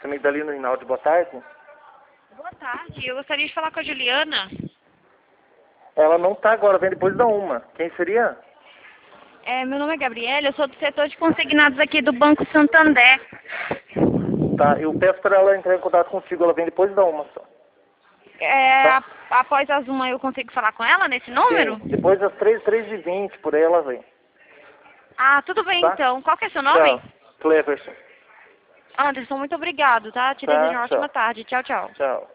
Amigdalino Rinaldi, boa tarde. Boa tarde, eu gostaria de falar com a Juliana. Ela não tá agora, vem depois da 1. Quem seria? Meu nome é Gabriela, eu sou do setor de consignados aqui do Banco Santander. Tá, eu peço para ela entrar em contato contigo, ela vem depois da 1 só. Tá? Após as 1 eu consigo falar com ela nesse número? Sim, depois das 3h20, por aí ela vem. Ah, tudo bem Tá? então. Qual que é seu nome? Tchau. Cleverson. Anderson, muito obrigado, tá? Te Tá, desejo uma tchau. ótima tarde. Tchau, tchau. Tchau.